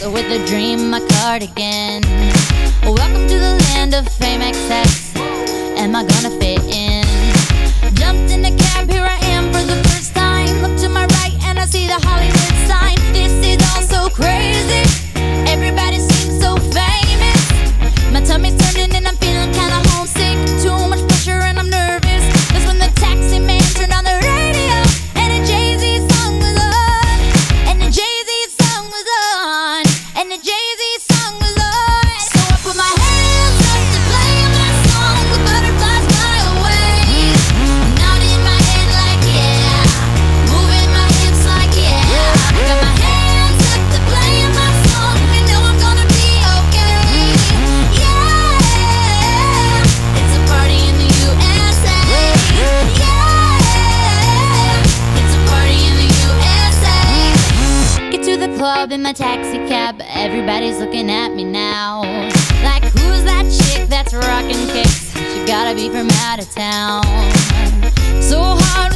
with a dream, my cardigan. Welcome to the land of fame excess. Am I gonna fit in? Jumped in a cab, here I am for the first time. Look to my right and I see the Hollywood sign. This is all so crazy. Everybody seems so famous. My tummy's turning and I'm feeling kinda homesick. Too much pressure and I'm nervous. That's when the taxi man turned on the radio and a Jay-Z song was on. And the Jay-Z song was on. And the Jay-Z song was on. So I put my hands up to play my song. The butterflies fly away. Nodding my head like yeah. Moving my hips like yeah. Got my hands up to play my song. You know I'm gonna be okay. Yeah. It's a party in the USA. Yeah. It's a party in the USA. Get to the club in my taxi cab. Everybody's looking at me now. Like, who's that chick that's rocking kicks? She gotta be from out of town. So hard